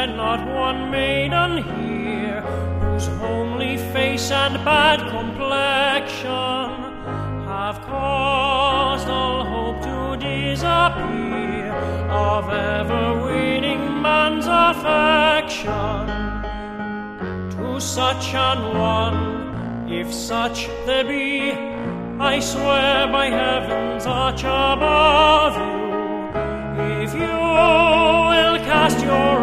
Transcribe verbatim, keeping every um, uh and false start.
there not one maiden here whose homely face and bad complexion have caused all hope to disappear of ever winning man's affection? To such an one, if such there be, I swear by heaven's arch above you, if you will cast your